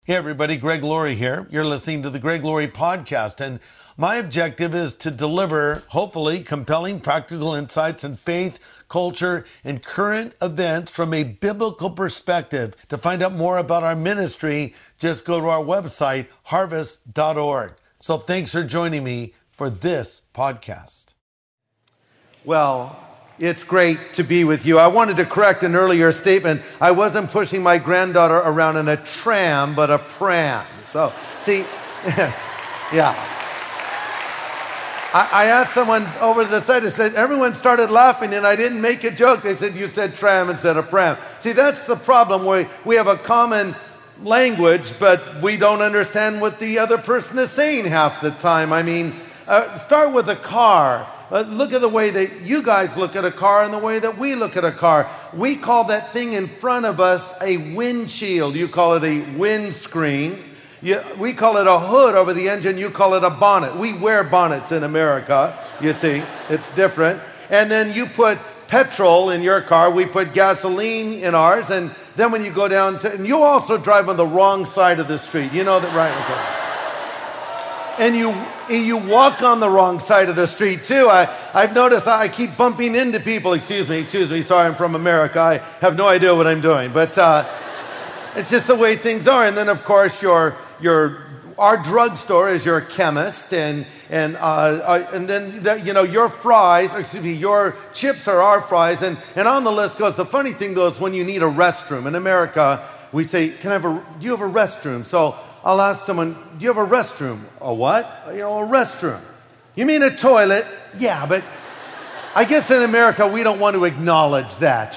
Hey everybody, Greg Laurie here. You're listening to the Greg Laurie Podcast, and my objective is to deliver, hopefully, compelling practical insights in faith, culture, and current events from a biblical perspective. To find out more about our ministry, just go to our website, harvest.org. So thanks for joining me for this podcast. Well, it's great to be with you. I wanted to correct an earlier statement. I wasn't pushing my granddaughter around in a tram, but a pram. So, see, yeah. I asked someone over to the side, I said, everyone started laughing and I didn't make a joke. They said, you said tram instead of pram. See, that's the problem where we have a common language, but we don't understand what the other person is saying half the time. I mean, start with a car. Look at the way that you guys look at a car and the way that we look at a car. We call that thing in front of us a windshield. You call it a windscreen. We call it a hood over the engine. You call it a bonnet. We wear bonnets in America, you see. It's different. And then you put petrol in your car. We put gasoline in ours. And then when you go down to... And you also drive on the wrong side of the street. You know that, right? Okay. And you walk on the wrong side of the street, too. I've noticed I keep bumping into people. Excuse me, sorry, I'm from America. I have no idea what I'm doing. But it's just the way things are. And then, of course, our drugstore is your chemist. And then, your fries, your chips are our fries. And on the list goes, the funny thing, though, is when you need a restroom. In America, we say, do you have a restroom? So I'll ask someone, do you have a restroom? A what? A restroom. You mean a toilet? Yeah, but I guess in America we don't want to acknowledge that,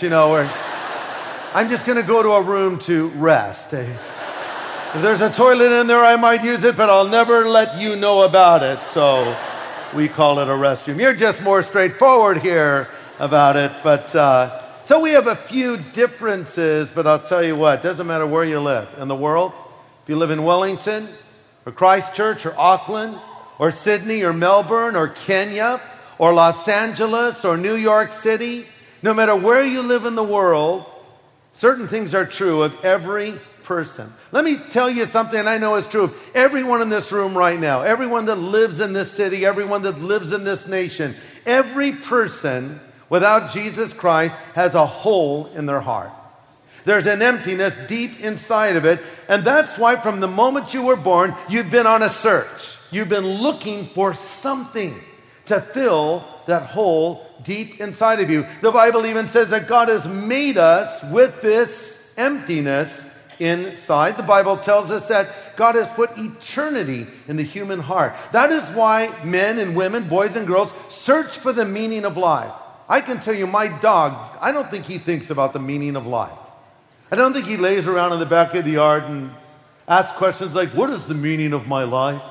I'm just going to go to a room to rest. If there's a toilet in there, I might use it, but I'll never let you know about it. So we call it a restroom. You're just more straightforward here about it. But so we have a few differences, but I'll tell you what, it doesn't matter where you live in the world. If you live in Wellington, or Christchurch, or Auckland, or Sydney, or Melbourne, or Kenya, or Los Angeles, or New York City, no matter where you live in the world, certain things are true of every person. Let me tell you something I know is true of everyone in this room right now, everyone that lives in this city, everyone that lives in this nation. Every person without Jesus Christ has a hole in their heart. There's an emptiness deep inside of it. And that's why from the moment you were born, you've been on a search. You've been looking for something to fill that hole deep inside of you. The Bible even says that God has made us with this emptiness inside. The Bible tells us that God has put eternity in the human heart. That is why men and women, boys and girls, search for the meaning of life. I can tell you, my dog, I don't think he thinks about the meaning of life. I don't think he lays around in the back of the yard and asks questions like, what is the meaning of my life?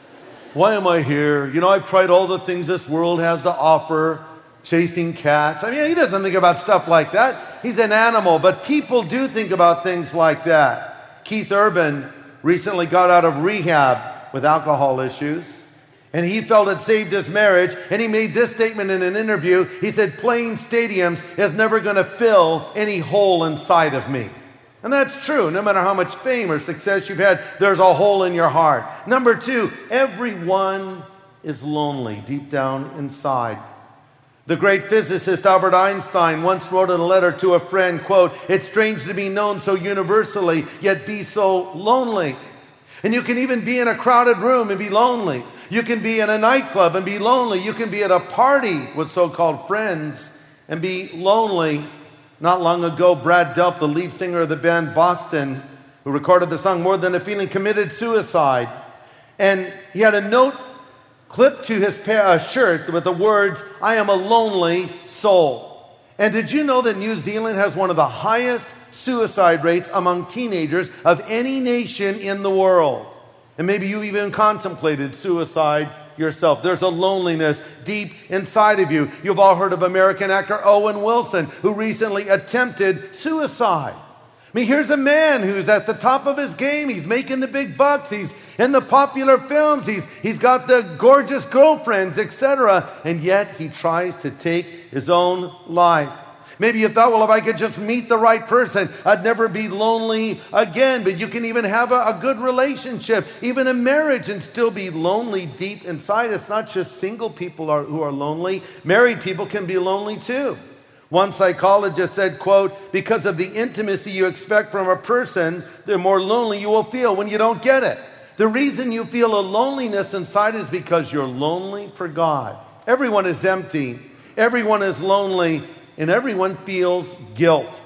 Why am I here? I've tried all the things this world has to offer, chasing cats. I mean, he doesn't think about stuff like that. He's an animal, but people do think about things like that. Keith Urban recently got out of rehab with alcohol issues, and he felt it saved his marriage, and he made this statement in an interview. He said, playing stadiums is never going to fill any hole inside of me. And that's true. No matter how much fame or success you've had, there's a hole in your heart. Number two, everyone is lonely deep down inside. The great physicist Albert Einstein once wrote in a letter to a friend, quote, it's strange to be known so universally, yet be so lonely. And you can even be in a crowded room and be lonely. You can be in a nightclub and be lonely. You can be at a party with so-called friends and be lonely. Not long ago, Brad Delp, the lead singer of the band Boston, who recorded the song More Than a Feeling, committed suicide. And he had a note clipped to his shirt with the words, I am a lonely soul. And did you know that New Zealand has one of the highest suicide rates among teenagers of any nation in the world? And maybe you even contemplated suicide yourself. There's a loneliness deep inside of you. You've all heard of American actor Owen Wilson, who recently attempted suicide. I mean, here's a man who's at the top of his game. He's making the big bucks. He's in the popular films. He's got the gorgeous girlfriends, etc. And yet he tries to take his own life. Maybe you thought, well, if I could just meet the right person, I'd never be lonely again. But you can even have a good relationship, even a marriage, and still be lonely deep inside. It's not just single people who are lonely. Married people can be lonely too. One psychologist said, quote, because of the intimacy you expect from a person, the more lonely you will feel when you don't get it. The reason you feel a loneliness inside is because you're lonely for God. Everyone is empty. Everyone is lonely. And everyone feels guilt.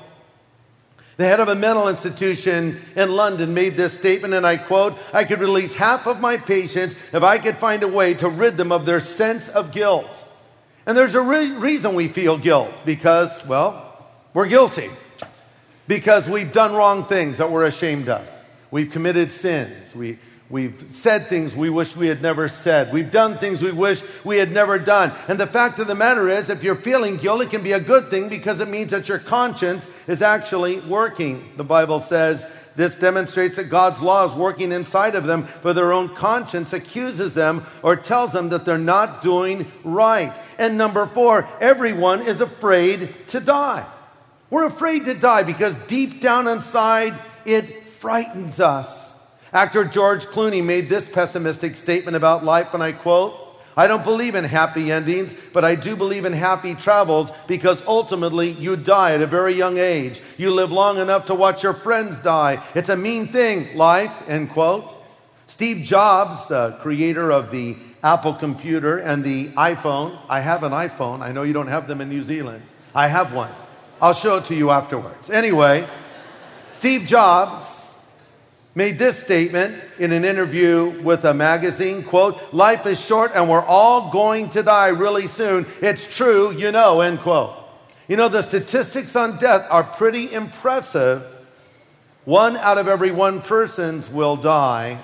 The head of a mental institution in London made this statement, and I quote, I could release half of my patients if I could find a way to rid them of their sense of guilt. And there's a reason we feel guilt, because, well, we're guilty. Because we've done wrong things that we're ashamed of. We've committed sins. We've said things we wish we had never said. We've done things we wish we had never done. And the fact of the matter is, if you're feeling guilt, it can be a good thing because it means that your conscience is actually working. The Bible says this demonstrates that God's law is working inside of them, for their own conscience accuses them or tells them that they're not doing right. And number 4, everyone is afraid to die. We're afraid to die because deep down inside, it frightens us. Actor George Clooney made this pessimistic statement about life, and I quote, I don't believe in happy endings, but I do believe in happy travels because ultimately you die at a very young age. You live long enough to watch your friends die. It's a mean thing, life, end quote. Steve Jobs, the creator of the Apple computer and the iPhone. I have an iPhone. I know you don't have them in New Zealand. I have one. I'll show it to you afterwards. Anyway, Steve Jobs made this statement in an interview with a magazine, quote, life is short and we're all going to die really soon. It's true, you know, end quote. You know, the statistics on death are pretty impressive. 1 out of every 1 person will die.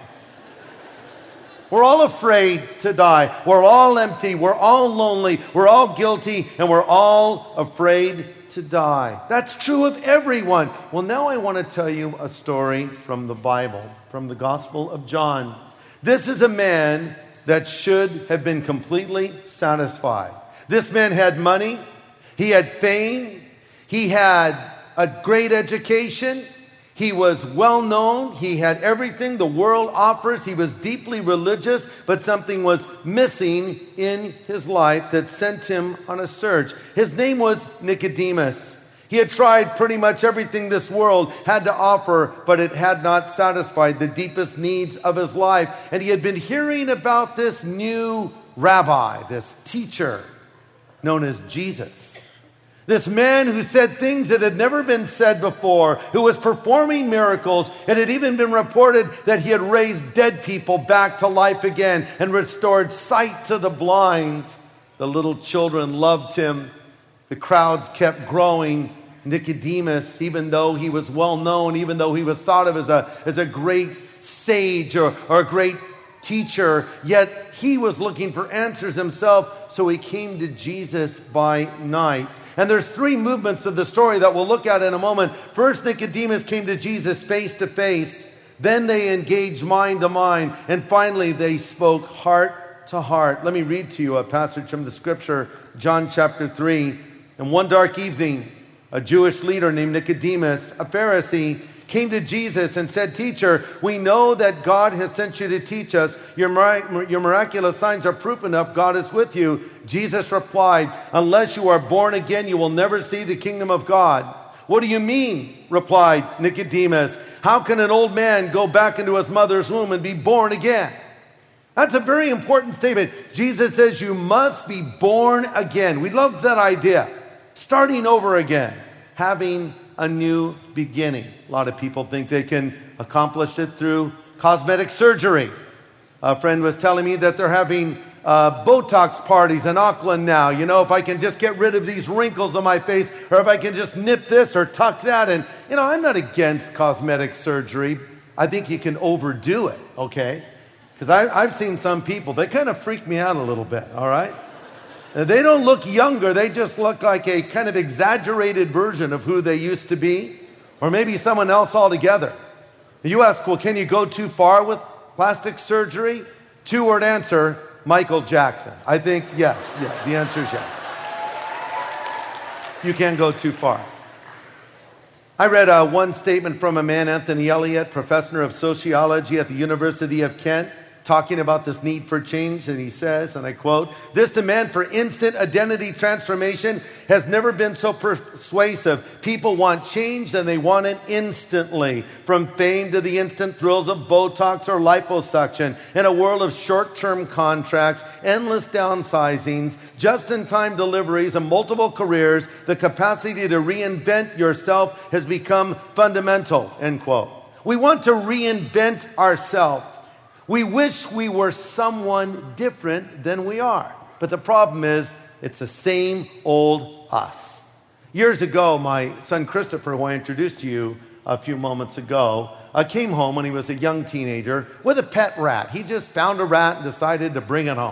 We're all afraid to die. We're all empty. We're all lonely. We're all guilty. And we're all afraid to die. That's true of everyone. Well, now I want to tell you a story from the Bible, from the Gospel of John. This is a man that should have been completely satisfied. This man had money. He had fame. He had a great education. He was well known. He had everything the world offers. He was deeply religious, but something was missing in his life that sent him on a search. His name was Nicodemus. He had tried pretty much everything this world had to offer, but it had not satisfied the deepest needs of his life. And he had been hearing about this new rabbi, this teacher known as Jesus. This man who said things that had never been said before, who was performing miracles. It had even been reported that he had raised dead people back to life again and restored sight to the blind. The little children loved him. The crowds kept growing. Nicodemus, even though he was well known, even though he was thought of as a great sage or a great teacher, yet he was looking for answers himself, so he came to Jesus by night. And there's 3 movements of the story that we'll look at in a moment. First, Nicodemus came to Jesus face to face. Then they engaged mind to mind. And finally, they spoke heart to heart. Let me read to you a passage from the scripture, John chapter 3. And one dark evening, a Jewish leader named Nicodemus, a Pharisee, came to Jesus and said, Teacher, we know that God has sent you to teach us. Your miraculous signs are proof enough God is with you. Jesus replied, unless you are born again, you will never see the kingdom of God. What do you mean? Replied Nicodemus. How can an old man go back into his mother's womb and be born again? That's a very important statement. Jesus says you must be born again. We love that idea. Starting over again. Having a new beginning. A lot of people think they can accomplish it through cosmetic surgery. A friend was telling me that they're having Botox parties in Auckland now. You know, if I can just get rid of these wrinkles on my face, or if I can just nip this or tuck that. And, you know, I'm not against cosmetic surgery. I think you can overdo it, okay? Because I've seen some people, they kind of freak me out a little bit, all right? They don't look younger. They just look like a kind of exaggerated version of who they used to be, or maybe someone else altogether. You ask, well, can you go too far with plastic surgery? 2-word answer, Michael Jackson. I think yes, the answer is yes. You can't go too far. I read one statement from a man, Anthony Elliott, professor of sociology at the University of Kent, talking about this need for change, and he says, and I quote, "This demand for instant identity transformation has never been so persuasive. People want change and they want it instantly. From fame to the instant thrills of Botox or liposuction. In a world of short-term contracts, endless downsizings, just-in-time deliveries, and multiple careers, the capacity to reinvent yourself has become fundamental," end quote. We want to reinvent ourselves. We wish we were someone different than we are. But the problem is, it's the same old us. Years ago, my son Christopher, who I introduced to you a few moments ago, came home when he was a young teenager with a pet rat. He just found a rat and decided to bring it home.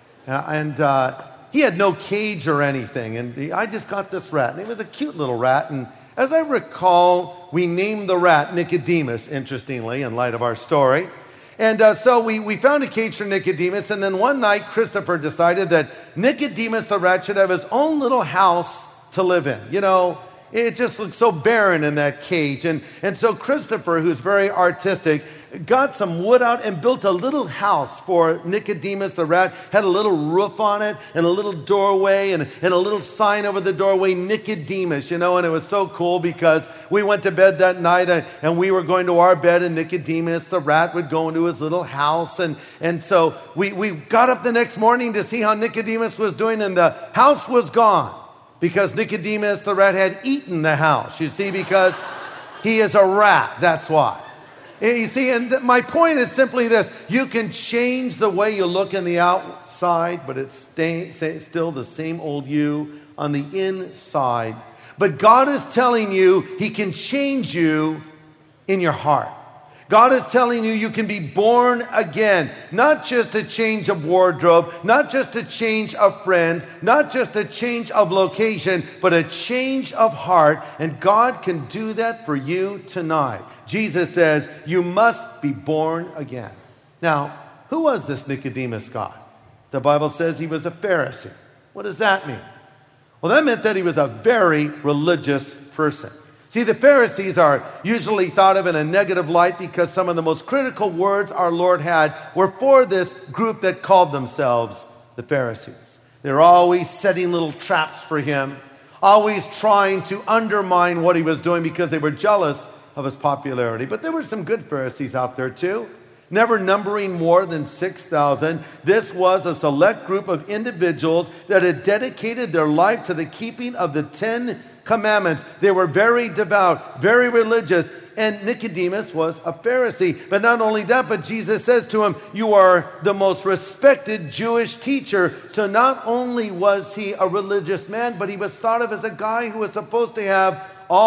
He had no cage or anything. And I just got this rat. And it was a cute little rat. And as I recall, we named the rat Nicodemus, interestingly, in light of our story. And so we found a cage for Nicodemus, and then one night Christopher decided that Nicodemus the rat should have his own little house to live in. You know, it just looked so barren in that cage. And so Christopher, who's very artistic, got some wood out and built a little house for Nicodemus the rat. Had a little roof on it and a little doorway and a little sign over the doorway, Nicodemus, and it was so cool because we went to bed that night and we were going to our bed and Nicodemus the rat would go into his little house. And so we got up the next morning to see how Nicodemus was doing, and the house was gone because Nicodemus the rat had eaten the house, you see, because he is a rat, that's why. You see, and my point is simply this. You can change the way you look in the outside, but it's still the same old you on the inside. But God is telling you He can change you in your heart. God is telling you you can be born again. Not just a change of wardrobe, not just a change of friends, not just a change of location, but a change of heart. And God can do that for you tonight. Jesus says, you must be born again. Now, who was this Nicodemus guy? The Bible says he was a Pharisee. What does that mean? Well, that meant that he was a very religious person. See, the Pharisees are usually thought of in a negative light because some of the most critical words our Lord had were for this group that called themselves the Pharisees. They're always setting little traps for him, always trying to undermine what he was doing because they were jealous of his popularity. But there were some good Pharisees out there too, never numbering more than 6,000. This was a select group of individuals that had dedicated their life to the keeping of the 10 Commandments. They were very devout, very religious, and Nicodemus was a Pharisee. But not only that, but Jesus says to him, you are the most respected Jewish teacher. So not only was he a religious man, but he was thought of as a guy who was supposed to have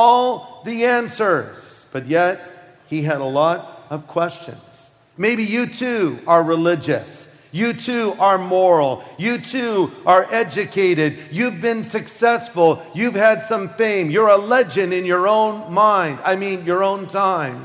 all the answers. But yet, he had a lot of questions. Maybe you too are religious. You too are moral. You too are educated. You've been successful. You've had some fame. You're a legend in your own mind. Your own time.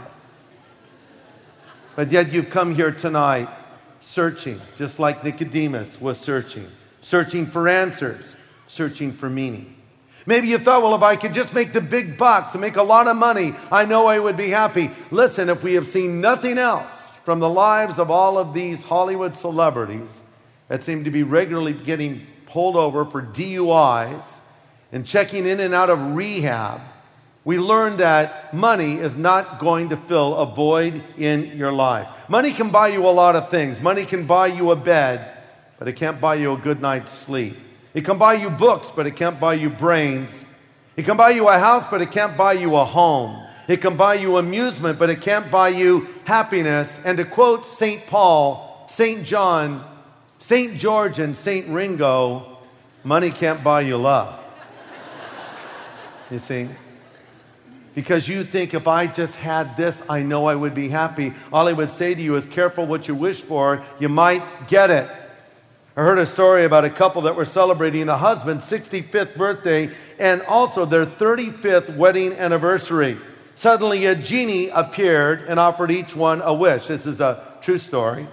But yet you've come here tonight searching, just like Nicodemus was searching for answers, searching for meaning. Maybe you thought, well, if I could just make the big bucks and make a lot of money, I know I would be happy. Listen, if we have seen nothing else from the lives of all of these Hollywood celebrities that seem to be regularly getting pulled over for DUIs and checking in and out of rehab, we learned that money is not going to fill a void in your life. Money can buy you a lot of things. Money can buy you a bed, but it can't buy you a good night's sleep. It can buy you books, but it can't buy you brains. It can buy you a house, but it can't buy you a home. It can buy you amusement, but it can't buy you happiness. And to quote St. Paul, St. John, St. George, and St. Ringo, money can't buy you love. You see? Because you think, if I just had this, I know I would be happy. All I would say to you is, careful what you wish for. You might get it. I heard a story about a couple that were celebrating the husband's 65th birthday and also their 35th wedding anniversary. Suddenly a genie appeared and offered each one a wish. This is a true story.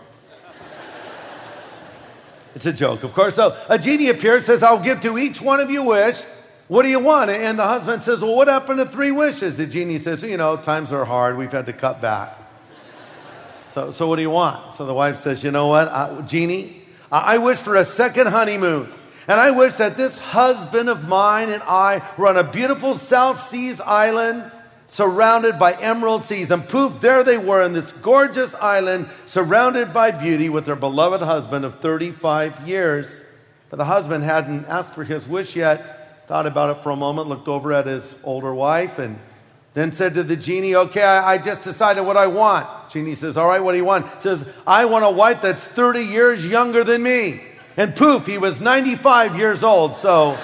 It's a joke, of course. So a genie appeared, says, I'll give to each one of you a wish. what do you want? And the husband says, well, what happened to 3 wishes? The genie says, times are hard. We've had to cut back. So what do you want? So the wife says, you know what, genie, I wish for a second honeymoon. And I wish that this husband of mine and I were on a beautiful South Seas island surrounded by emerald seas. And poof, there they were on this gorgeous island surrounded by beauty with their beloved husband of 35 years. But the husband hadn't asked for his wish yet, thought about it for a moment, looked over at his older wife, and then said to the genie, okay, I just decided what I want. Genie says, all right, what do you want? Says, I want a wife that's 30 years younger than me. And poof, he was 95 years old, so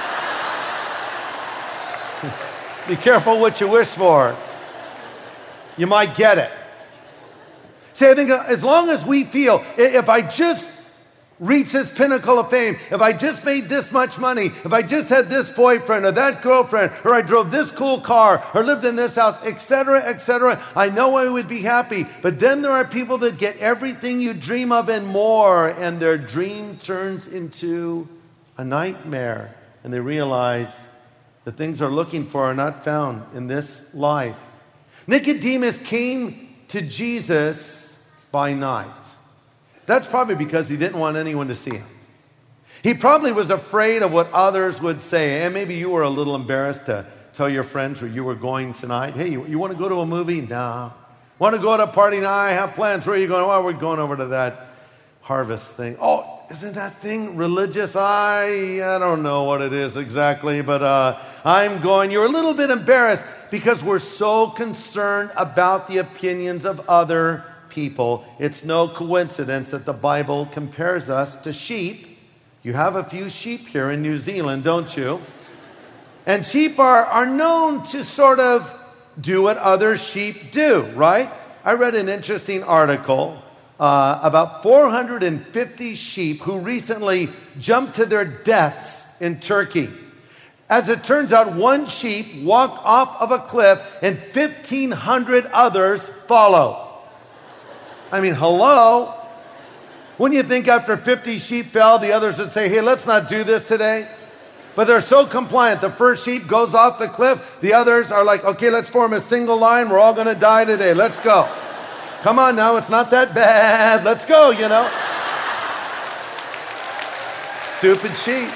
be careful what you wish for. You might get it. See, I think as long as we feel, if I just reach this pinnacle of fame, if I just made this much money, if I just had this boyfriend or that girlfriend, or I drove this cool car, or lived in this house, etc., I know I would be happy. But then there are people that get everything you dream of and more, and their dream turns into a nightmare, and they realize the things they're looking for are not found in this life. Nicodemus came to Jesus by night. That's probably because he didn't want anyone to see him. He probably was afraid of what others would say. And maybe you were a little embarrassed to tell your friends where you were going tonight. Hey, you want to go to a movie? No. Want to go to a party? No, I have plans. Where are you going? Well, we're going over to that harvest thing. Oh, isn't that thing religious? I don't know what it is exactly, but I'm going. You're a little bit embarrassed because we're so concerned about the opinions of other people. It's no coincidence that the Bible compares us to sheep. You have a few sheep here in New Zealand, don't you? And sheep are known to sort of do what other sheep do, right? I read an interesting article about 450 sheep who recently jumped to their deaths in Turkey. As it turns out, one sheep walked off of a cliff and 1,500 others followed. I mean, hello? Wouldn't you think after 50 sheep fell, the others would say, hey, let's not do this today? But they're so compliant. The first sheep goes off the cliff. The others are like, okay, let's form a single line. We're all going to die today. Let's go. Come on now, it's not that bad. Let's go, Stupid sheep.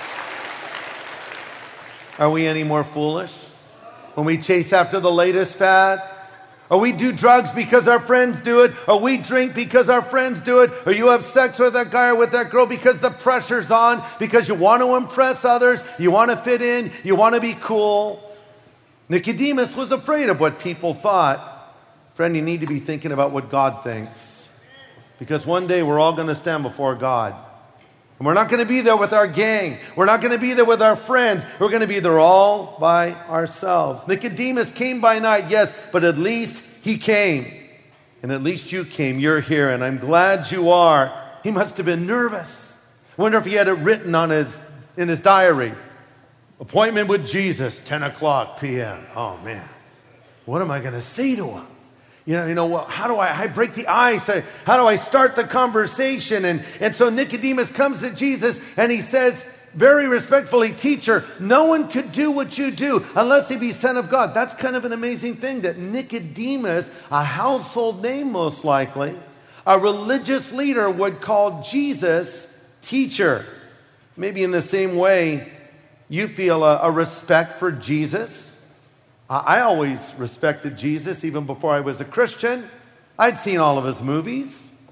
Are we any more foolish when we chase after the latest fad? Or we do drugs because our friends do it. Or we drink because our friends do it. Or you have sex with that guy or with that girl because the pressure's on. Because you want to impress others. You want to fit in. You want to be cool. Nicodemus was afraid of what people thought. Friend, you need to be thinking about what God thinks. Because one day we're all going to stand before God. And we're not going to be there with our gang. We're not going to be there with our friends. We're going to be there all by ourselves. Nicodemus came by night, yes, but at least he came. And at least you came. You're here, and I'm glad you are. He must have been nervous. I wonder if he had it written in his diary. Appointment with Jesus, 10 o'clock p.m. Oh, man. What am I going to say to him? How do I break the ice? How do I start the conversation? And so Nicodemus comes to Jesus and he says, very respectfully, teacher, no one could do what you do unless he be sent of God. That's kind of an amazing thing that Nicodemus, a household name most likely, a religious leader would call Jesus teacher. Maybe in the same way you feel a respect for Jesus. I always respected Jesus even before I was a Christian. I'd seen all of his movies.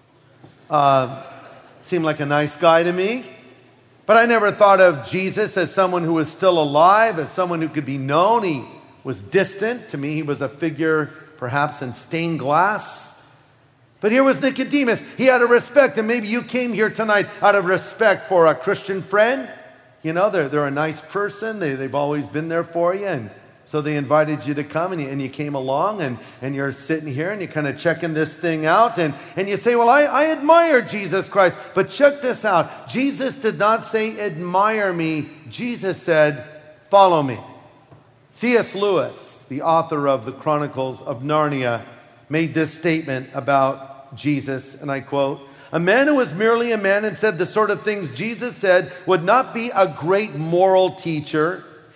Seemed like a nice guy to me. But I never thought of Jesus as someone who was still alive, as someone who could be known. He was distant. To me, he was a figure perhaps in stained glass. But here was Nicodemus. He had a respect, and maybe you came here tonight out of respect for a Christian friend. They're a nice person. They've always been there for you, and so they invited you to come, and you came along, and you're sitting here, and you're kind of checking this thing out, and you say, well, I admire Jesus Christ. But check this out. Jesus did not say, admire me. Jesus said, follow me. C.S. Lewis, the author of the Chronicles of Narnia, made this statement about Jesus, and I quote, a man who was merely a man and said the sort of things Jesus said would not be a great moral teacher.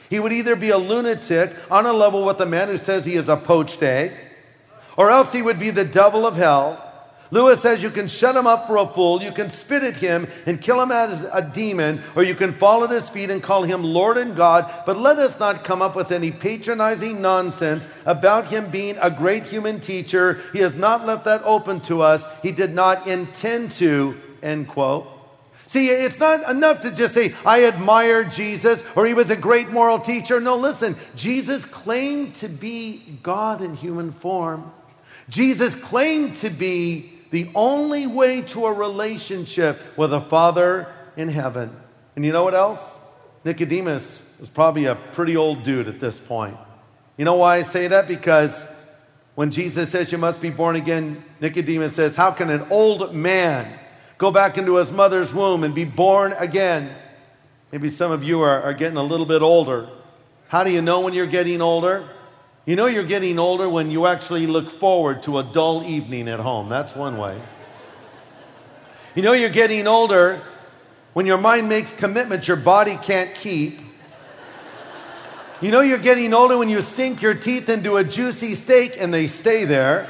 He would either be a lunatic on a level with the man who says he is a poached egg, or else he would be the devil of hell. Lewis says you can shut him up for a fool, you can spit at him and kill him as a demon, or you can fall at his feet and call him Lord and God, but let us not come up with any patronizing nonsense about him being a great human teacher. He has not left that open to us. He did not intend to, end quote. See, it's not enough to just say, I admire Jesus, or he was a great moral teacher. No, listen, Jesus claimed to be God in human form. Jesus claimed to be the only way to a relationship with a Father in heaven. And you know what else? Nicodemus was probably a pretty old dude at this point. You know why I say that? Because when Jesus says you must be born again, Nicodemus says, how can an old man go back into his mother's womb and be born again? Maybe some of you are getting a little bit older. How do you know when you're getting older? You know you're getting older when you actually look forward to a dull evening at home. That's one way. You know you're getting older when your mind makes commitments your body can't keep. You know you're getting older when you sink your teeth into a juicy steak and they stay there.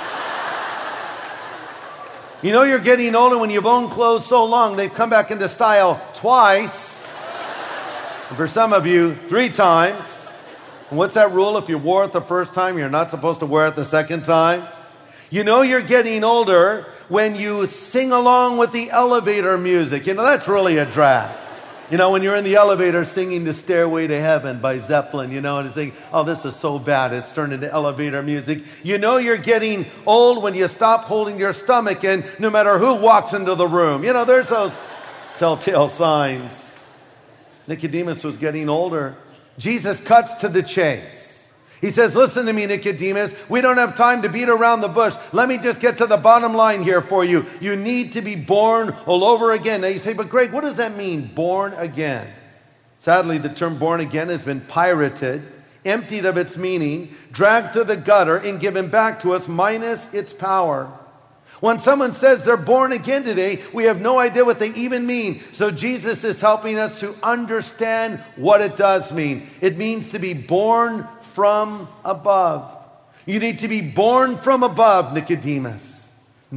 You know you're getting older when you've owned clothes so long they've come back into style twice. And for some of you, 3 times. And what's that rule? If you wore it the first time, you're not supposed to wear it the second time. You know you're getting older when you sing along with the elevator music. You know, that's really a drag. You know, when you're in the elevator singing the Stairway to Heaven by Zeppelin, you know, and it's saying, oh, this is so bad, it's turned into elevator music. You know you're getting old when you stop holding your stomach in no matter who walks into the room. You know, there's those telltale signs. Nicodemus was getting older. Jesus cuts to the chase. He says, listen to me, Nicodemus. We don't have time to beat around the bush. Let me just get to the bottom line here for you. You need to be born all over again. Now you say, but Greg, what does that mean, born again? Sadly, the term born again has been pirated, emptied of its meaning, dragged to the gutter, and given back to us minus its power. When someone says they're born again today, we have no idea what they even mean. So Jesus is helping us to understand what it does mean. It means to be born from above. You need to be born from above, Nicodemus.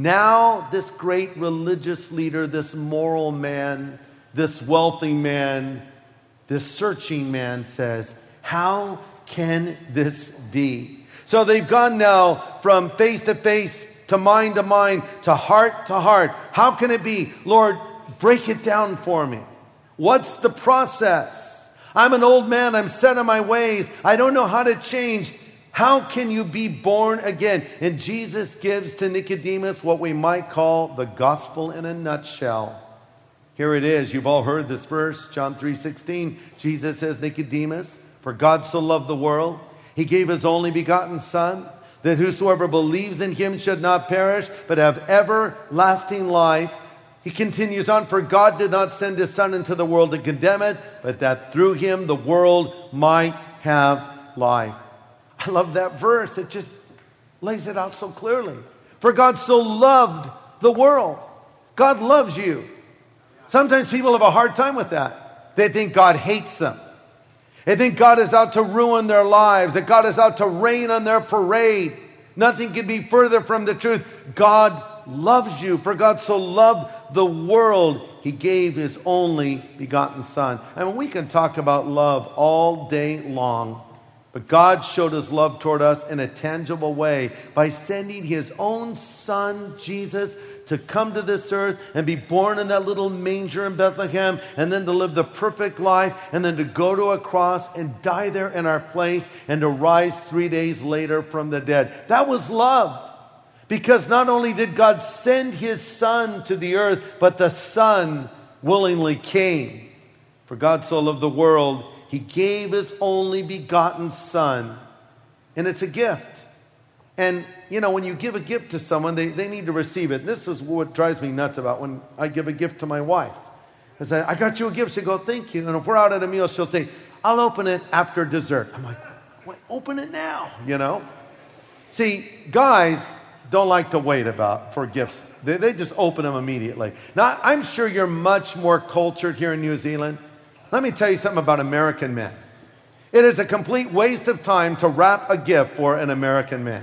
Now this great religious leader, this moral man, this wealthy man, this searching man says, how can this be? So they've gone now from face to face to mind, to heart. How can it be? Lord, break it down for me. What's the process? I'm an old man. I'm set in my ways. I don't know how to change. How can you be born again? And Jesus gives to Nicodemus what we might call the gospel in a nutshell. Here it is. You've all heard this verse, John 3:16. Jesus says, Nicodemus, for God so loved the world, he gave his only begotten Son, that whosoever believes in him should not perish, but have everlasting life. He continues on, for God did not send his Son into the world to condemn it, but that through him the world might have life. I love that verse. It just lays it out so clearly. For God so loved the world. God loves you. Sometimes people have a hard time with that. They think God hates them. They think God is out to ruin their lives, that God is out to rain on their parade. Nothing can be further from the truth. God loves you. For God so loved the world, he gave his only begotten Son. I mean, we can talk about love all day long, but God showed his love toward us in a tangible way by sending his own Son, Jesus, to come to this earth and be born in that little manger in Bethlehem, and then to live the perfect life, and then to go to a cross and die there in our place, and to rise 3 days later from the dead. That was love. Because not only did God send his Son to the earth, but the Son willingly came. For God so loved the world, he gave his only begotten Son. And it's a gift. And, you know, when you give a gift to someone, they need to receive it. This is what drives me nuts about when I give a gift to my wife. I say, I got you a gift. She'll go, thank you. And if we're out at a meal, she'll say, I'll open it after dessert. I'm like, wait, open it now, you know. See, guys don't like to wait for gifts. They just open them immediately. Now, I'm sure you're much more cultured here in New Zealand. Let me tell you something about American men. It is a complete waste of time to wrap a gift for an American man.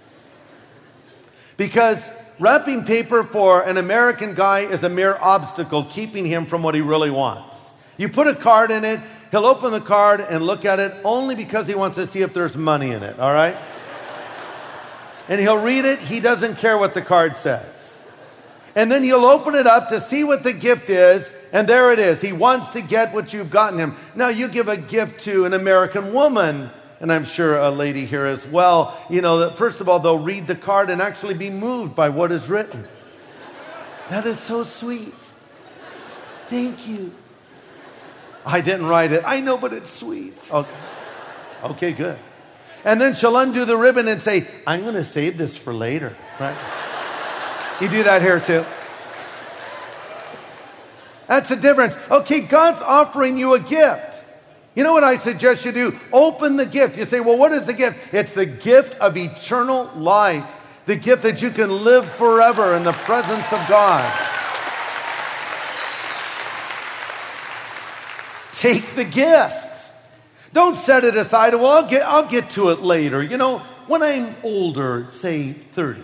Because wrapping paper for an American guy is a mere obstacle keeping him from what he really wants. You put a card in it, he'll open the card and look at it only because he wants to see if there's money in it, all right? And he'll read it, he doesn't care what the card says. And then he'll open it up to see what the gift is, and there it is. He wants to get what you've gotten him. Now, you give a gift to an American woman, and I'm sure a lady here as well, that first of all, they'll read the card and actually be moved by what is written. That is so sweet. Thank you. I didn't write it. I know, but it's sweet. Okay, good. And then she'll undo the ribbon and say, I'm going to save this for later, right? You do that here too. That's the difference. Okay, God's offering you a gift. You know what I suggest you do? Open the gift. You say, well, what is the gift? It's the gift of eternal life. The gift that you can live forever in the presence of God. Take the gift. Don't set it aside. Well, I'll get to it later. When I'm older, say 30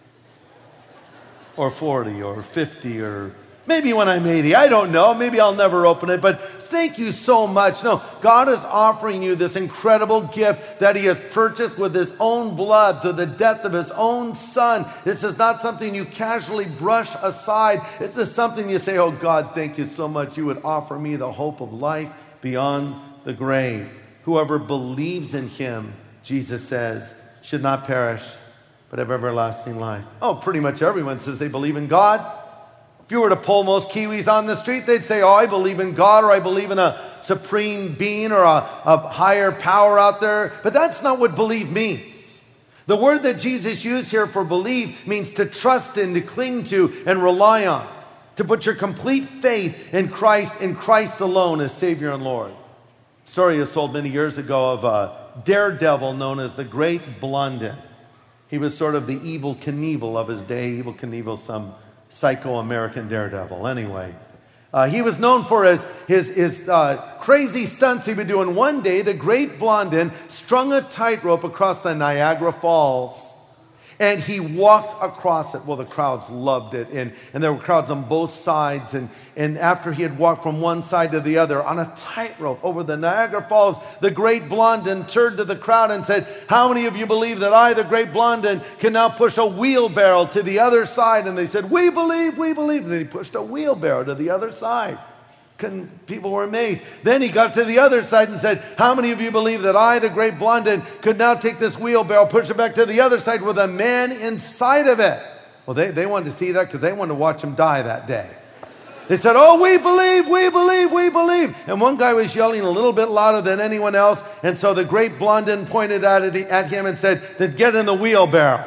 or 40 or 50 or maybe when I'm 80. I don't know. Maybe I'll never open it. But thank you so much. No, God is offering you this incredible gift that He has purchased with His own blood through the death of His own Son. This is not something you casually brush aside. It's just something you say, oh God, thank you so much. You would offer me the hope of life beyond the grave. Whoever believes in Him, Jesus says, should not perish, but have everlasting life. Oh, pretty much everyone says they believe in God. If you were to poll most Kiwis on the street, they'd say, oh, I believe in God, or I believe in a supreme being or a higher power out there. But that's not what believe means. The word that Jesus used here for believe means to trust in, to cling to, and rely on. To put your complete faith in Christ alone as Savior and Lord. A story is told many years ago of a daredevil known as the Great Blondin. He was sort of the Evel Knievel of his day. Evel Knievel, some psycho-American daredevil. Anyway, he was known for his crazy stunts he would do. And one day, the Great Blondin strung a tightrope across the Niagara Falls. And he walked across it. Well, the crowds loved it. And there were crowds on both sides. And after he had walked from one side to the other on a tightrope over the Niagara Falls, the Great Blondin turned to the crowd and said, how many of you believe that I, the Great Blondin, can now push a wheelbarrow to the other side? And they said, we believe, we believe. And then he pushed a wheelbarrow to the other side. People were amazed. Then he got to the other side and said, how many of you believe that I, the Great Blondin, could now take this wheelbarrow, push it back to the other side with a man inside of it? Well, they wanted to see that because they wanted to watch him die that day. They said, oh, we believe, we believe, we believe. And one guy was yelling a little bit louder than anyone else. And so the Great Blondin pointed at him and said, then get in the wheelbarrow.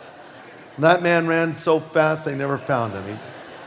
And that man ran so fast they never found him.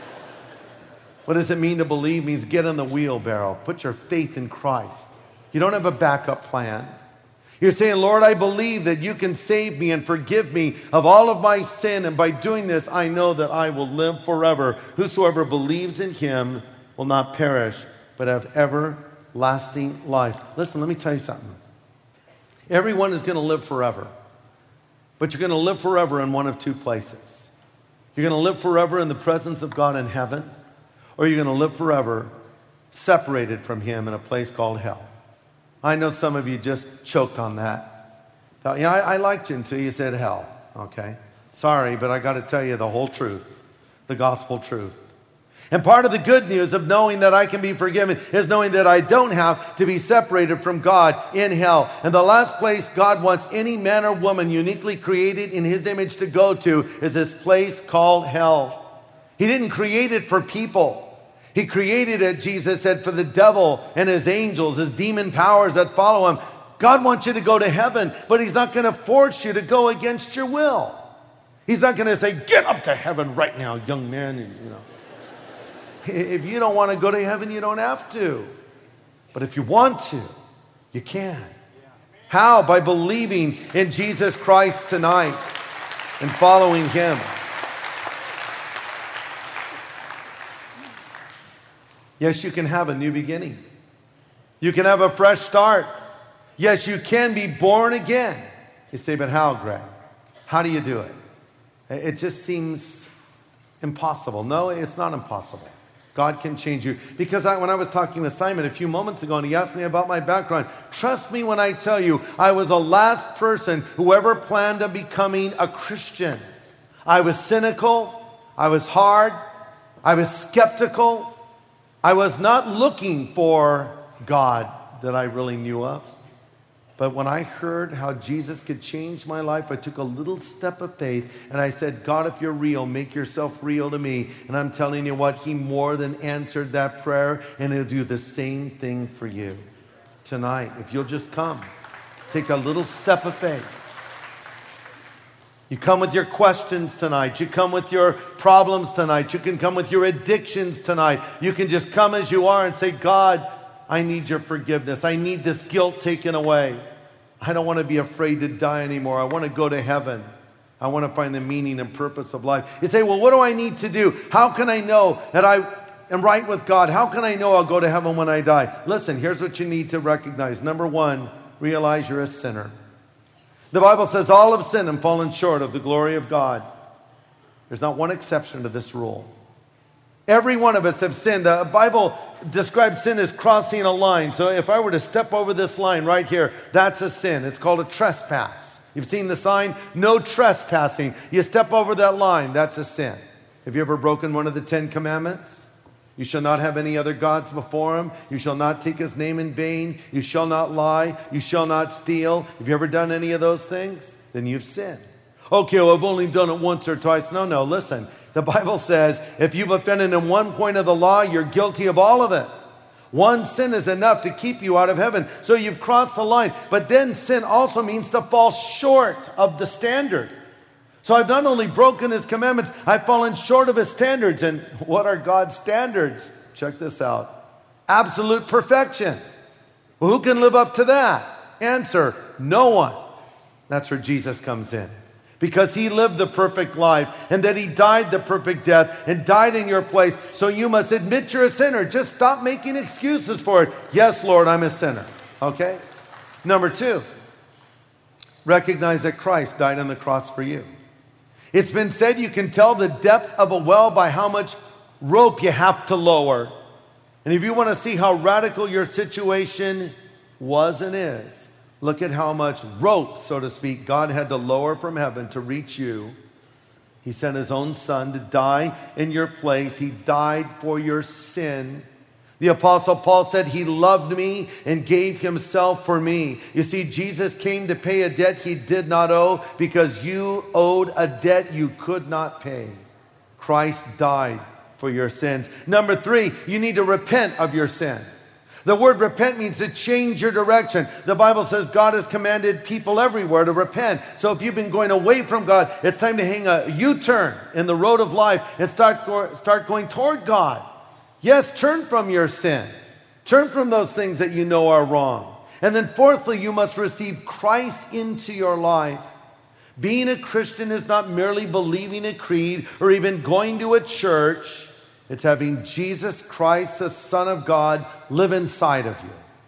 What does it mean to believe? It means get in the wheelbarrow. Put your faith in Christ. You don't have a backup plan. You're saying, Lord, I believe that you can save me and forgive me of all of my sin. And by doing this, I know that I will live forever. Whosoever believes in Him will not perish, but have everlasting life. Listen, let me tell you something. Everyone is going to live forever. But you're going to live forever in one of two places. You're going to live forever in the presence of God in heaven, or you're going to live forever separated from Him in a place called hell. I know some of you just choked on that. Thought, yeah, I liked you until you said hell. Okay. Sorry, but I got to tell you the whole truth, the gospel truth. And part of the good news of knowing that I can be forgiven is knowing that I don't have to be separated from God in hell. And the last place God wants any man or woman uniquely created in His image to go to is this place called hell. He didn't create it for people. He created it, Jesus said, for the devil and his angels, his demon powers that follow him. God wants you to go to heaven, but He's not going to force you to go against your will. He's not going to say, get up to heaven right now, young man. If you don't want to go to heaven, you don't have to. But if you want to, you can. How? By believing in Jesus Christ tonight and following Him. Yes, you can have a new beginning. You can have a fresh start. Yes, you can be born again. You say, but how, Greg? How do you do it? It just seems impossible. No, it's not impossible. God can change you. Because when I was talking with Simon a few moments ago and he asked me about my background, trust me when I tell you, I was the last person who ever planned on becoming a Christian. I was cynical. I was hard. I was skeptical. I was not looking for God that I really knew of. But when I heard how Jesus could change my life, I took a little step of faith and I said, God, if you're real, make yourself real to me. And I'm telling you what, he more than answered that prayer, and he'll do the same thing for you tonight. If you'll just come, take a little step of faith. You come with your questions tonight. You come with your problems tonight. You can come with your addictions tonight. You can just come as you are and say, God, I need your forgiveness. I need this guilt taken away. I don't want to be afraid to die anymore. I want to go to heaven. I want to find the meaning and purpose of life. You say, well, what do I need to do? How can I know that I am right with God? How can I know I'll go to heaven when I die? Listen, here's what you need to recognize. Number one, realize you're a sinner. The Bible says all have sinned and fallen short of the glory of God. There's not one exception to this rule. Every one of us have sinned. The Bible describes sin as crossing a line. So if I were to step over this line right here, that's a sin. It's called a trespass. You've seen the sign, no trespassing. You step over that line, that's a sin. Have you ever broken one of the 10 commandments? You shall not have any other gods before him. You shall not take his name in vain. You shall not lie. You shall not steal. Have you ever done any of those things? Then you've sinned. Okay, well, I've only done it once or twice. No, listen. The Bible says if you've offended in one point of the law, you're guilty of all of it. One sin is enough to keep you out of heaven. So you've crossed the line. But then sin also means to fall short of the standard. So I've not only broken his commandments, I've fallen short of his standards. And what are God's standards? Check this out. Absolute perfection. Well, who can live up to that? Answer, no one. That's where Jesus comes in. Because he lived the perfect life and that he died the perfect death and died in your place. So you must admit you're a sinner. Just stop making excuses for it. Yes, Lord, I'm a sinner. Okay? Number two, recognize that Christ died on the cross for you. It's been said you can tell the depth of a well by how much rope you have to lower. And if you want to see how radical your situation was and is, look at how much rope, so to speak, God had to lower from heaven to reach you. He sent his own son to die in your place. He died for your sin. The Apostle Paul said he loved me and gave himself for me. You see, Jesus came to pay a debt he did not owe because you owed a debt you could not pay. Christ died for your sins. Number three, you need to repent of your sin. The word repent means to change your direction. The Bible says God has commanded people everywhere to repent. So if you've been going away from God, it's time to hang a U-turn in the road of life and start going toward God. Yes, turn from your sin. Turn from those things that you know are wrong. And then fourthly, you must receive Christ into your life. Being a Christian is not merely believing a creed or even going to a church. It's having Jesus Christ, the Son of God, live inside of you.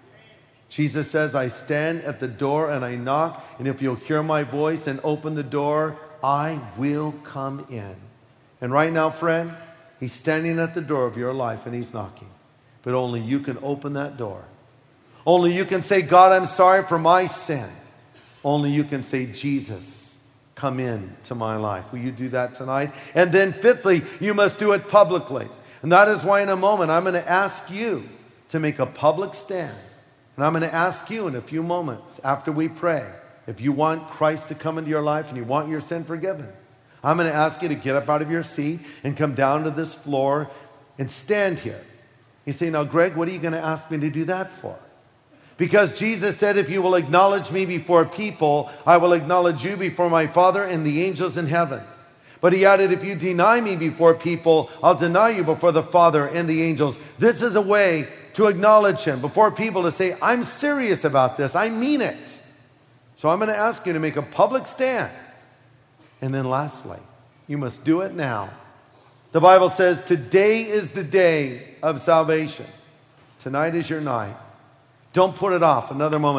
Jesus says, I stand at the door and I knock, and if you'll hear my voice and open the door, I will come in. And right now, friend, he's standing at the door of your life and he's knocking. But only you can open that door. Only you can say, God, I'm sorry for my sin. Only you can say, Jesus, come in to my life. Will you do that tonight? And then fifthly, you must do it publicly. And that is why in a moment I'm going to ask you to make a public stand. And I'm going to ask you in a few moments after we pray, if you want Christ to come into your life and you want your sin forgiven, I'm going to ask you to get up out of your seat and come down to this floor and stand here. You say, now, Greg, what are you going to ask me to do that for? Because Jesus said, if you will acknowledge me before people, I will acknowledge you before my Father and the angels in heaven. But he added, if you deny me before people, I'll deny you before the Father and the angels. This is a way to acknowledge him before people, to say, I'm serious about this. I mean it. So I'm going to ask you to make a public stand. And then lastly, you must do it now. The Bible says today is the day of salvation. Tonight is your night. Don't put it off another moment.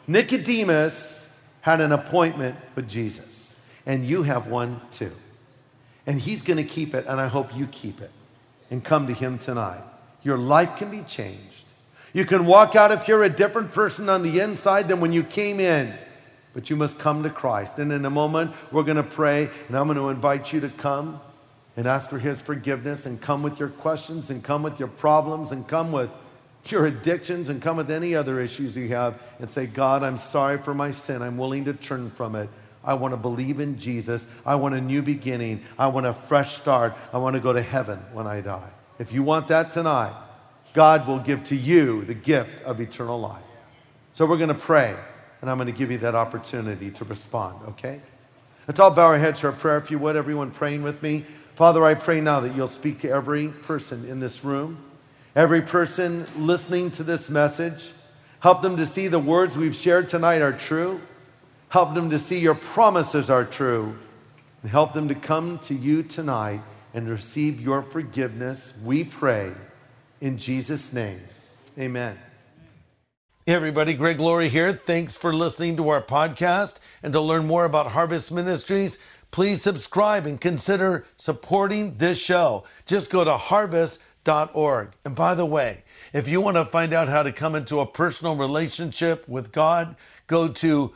Nicodemus had an appointment with Jesus, and you have one too. And he's going to keep it, and I hope you keep it and come to him tonight. Your life can be changed. You can walk out if you're a different person on the inside than when you came in, but you must come to Christ. And in a moment, we're going to pray, and I'm going to invite you to come and ask for his forgiveness, and come with your questions, and come with your problems, and come with your addictions, and come with any other issues you have, and say, God, I'm sorry for my sin. I'm willing to turn from it. I want to believe in Jesus. I want a new beginning. I want a fresh start. I want to go to heaven when I die. If you want that tonight, God will give to you the gift of eternal life. So we're going to pray, and I'm going to give you that opportunity to respond, okay? Let's all bow our heads for a prayer, if you would. Everyone praying with me. Father, I pray now that you'll speak to every person in this room, every person listening to this message. Help them to see the words we've shared tonight are true. Help them to see your promises are true. And help them to come to you tonight and receive your forgiveness. We pray in Jesus' name. Amen. Hey everybody, Greg Laurie here. Thanks for listening to our podcast. And to learn more about Harvest Ministries, please subscribe and consider supporting this show. Just go to harvest.org. And by the way, if you want to find out how to come into a personal relationship with God, go to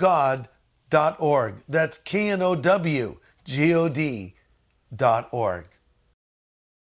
knowgod.org. That's KNOWGOD.org.